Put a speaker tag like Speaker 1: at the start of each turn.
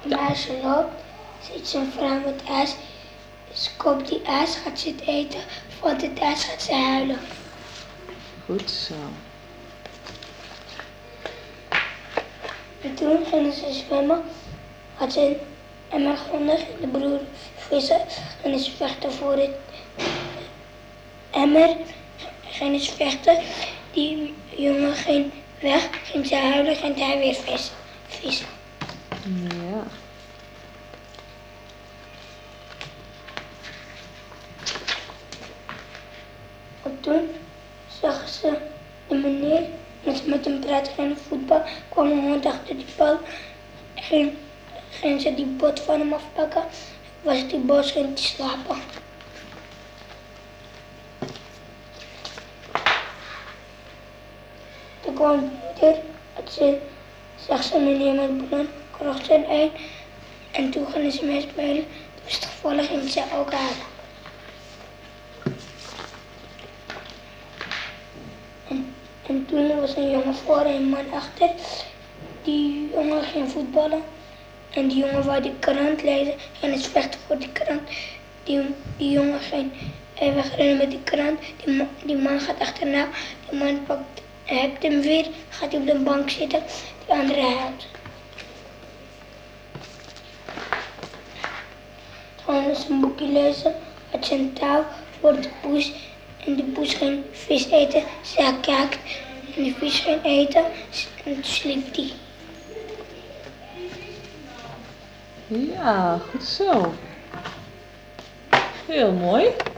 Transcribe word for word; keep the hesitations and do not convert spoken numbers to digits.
Speaker 1: Een meisje loopt, ziet ze een vrouw met ijs. Ze koopt die ijs, gaat ze het eten. Valt het ijs, gaat ze huilen.
Speaker 2: Goed zo.
Speaker 1: En toen gingen ze zwemmen. Had ze een emmer grondig en de broer vissen. Gingen ze vechten voor het emmer. Gingen ze vechten. Die jongen ging weg, ging ze huilen, ging hij weer vissen. vissen.
Speaker 2: Ja.
Speaker 1: En toen zag ze de meneer met, met een pret geen voetbal. Kwam een hond achter die bal. Ging, ging ze die bot van hem afpakken. Was die boos, ging te slapen. Toen kwam de moeder. Ze zag ze meneer met ballon. Krocht ze een ei. En toen gingen ze mee spelen. Toen was het gevallen, ging ze ook huilen. En, en toen was een jongen voor en een man achter. Die jongen ging voetballen. En die jongen wou die krant lezen. En het vechten voor die krant. Die, die jongen ging wegrennen met die krant. Die man, die man gaat achterna. Die man pakt, hebt hem weer. Gaat hij op de bank zitten. Die andere huilt. Toen ging ze een boekje lezen. Had ze een touw voor de poes. En de poes ging vis eten. Zij kijkt. En de vis ging eten. En toen sliep die.
Speaker 2: Ja, goed zo. Heel mooi.